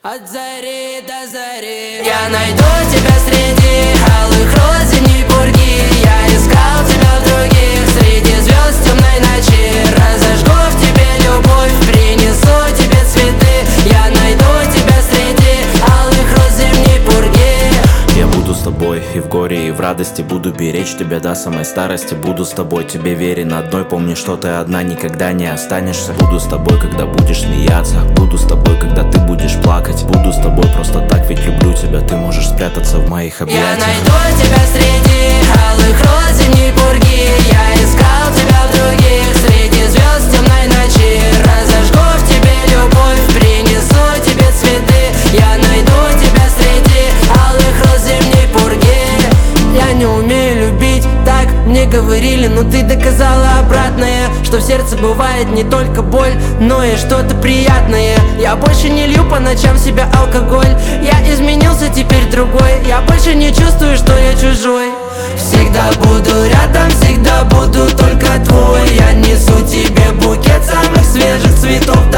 От зари до зари я найду тебя среди алых роз зимней пурги. Я искал тебя в других, среди звезд темной ночи. Разожгу в тебе любовь, принесу тебе цветы. Я найду тебя среди алых роз зимней пурги. Я буду с тобой и в горе, и в радости. Буду беречь тебя до самой старости. Буду с тобой, тебе верен одной. Помни, что ты одна никогда не останешься. Буду с тобой, когда будешь смеяться. Буду с тобой, когда ты будешь плакать. Буду с тобой просто так, ведь люблю тебя. Ты можешь спрятаться в моих объятиях. Я найду тебя среди алых роз зимней пурги. Я искал тебя в других, среди звезд темной ночи. Разожгу в тебе любовь, принесу тебе цветы. Я найду тебя среди алых роз зимней пурги. Я не умею любить, так мне говорили, но ты доказала обратное. Что в сердце бывает не только боль, но и что-то приятное. Я больше не лью по ночам в себя алкоголь. Я изменился, теперь другой. Я больше не чувствую, что я чужой. Всегда буду рядом, всегда буду только твой. Я несу тебе букет самых свежих цветов